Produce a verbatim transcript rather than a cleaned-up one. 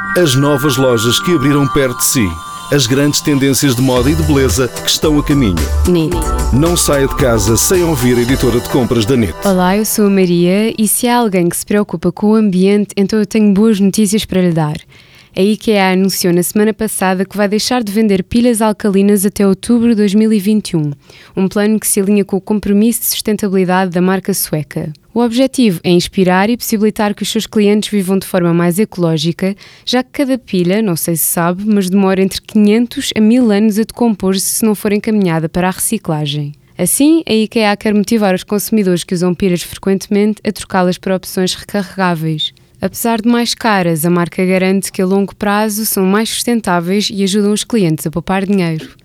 As novas lojas que abriram perto de si. As grandes tendências de moda e de beleza que estão a caminho. N I T. Não saia de casa sem ouvir a editora de compras da N I T. Olá, eu sou a Maria e se há alguém que se preocupa com o ambiente, então eu tenho boas notícias para lhe dar. A IKEA anunciou na semana passada que vai deixar de vender pilhas alcalinas até outubro de dois mil e vinte e um, um plano que se alinha com o compromisso de sustentabilidade da marca sueca. O objetivo é inspirar e possibilitar que os seus clientes vivam de forma mais ecológica, já que cada pilha, não sei se sabe, mas demora entre quinhentos a mil anos a decompor-se se não for encaminhada para a reciclagem. Assim, a IKEA quer motivar os consumidores que usam pilhas frequentemente a trocá-las por opções recarregáveis. Apesar de mais caras, a marca garante que a longo prazo são mais sustentáveis e ajudam os clientes a poupar dinheiro.